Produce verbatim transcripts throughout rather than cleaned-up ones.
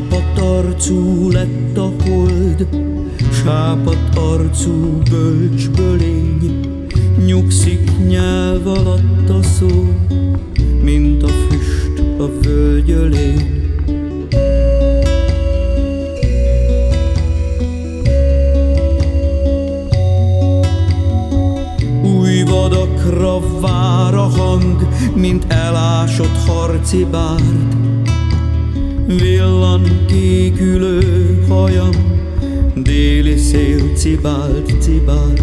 Sápadt arcú lett a hold, sápadt arcú bölcsbölény, nyugszik nyelv alatt a szó, mint a füst a völgyölén. Új vadakra vár a hang, mint elásott harci bárd. Villan kékülő hajam, déli szél cibált, cibált.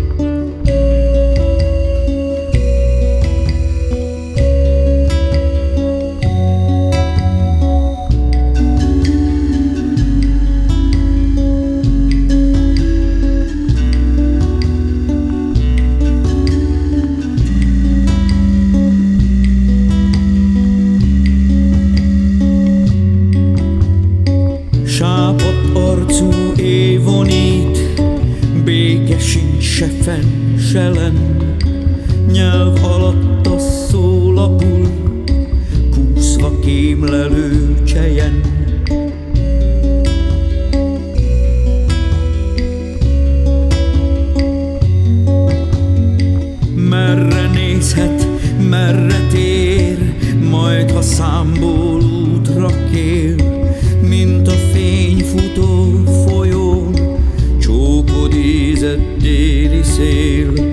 Sápadt arcú évonít, béke sincs se fenn, se lenn, nyelv alatt a szó lapul, kúszva kémlelő csejen. Merre nézhet, merre tér, majd ha számból útra kér, mint a fényfutó folyón, csókod ízett déli szél.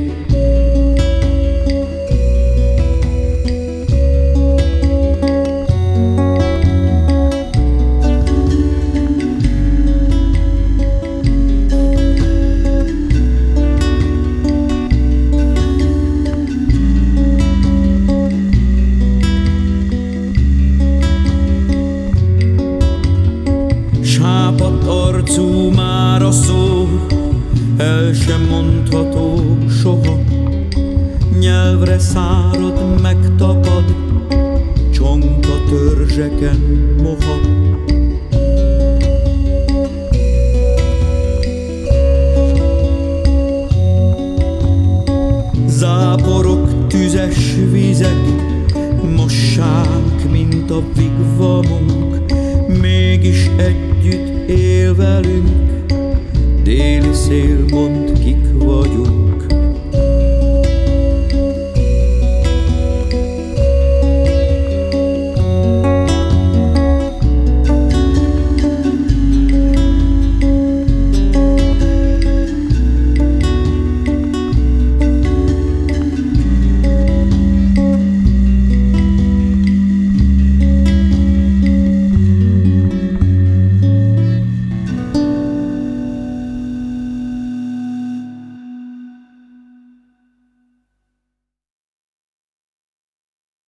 Sápadt arcú már a szó, el sem mondható soha, nyelvre szárad, megtapad, csonka törzseken moha. Záporok, tüzes vizek, mossák, mint a vigvamunk, mégis együtt él velünk, déli szél, mondd, kik vagyunk.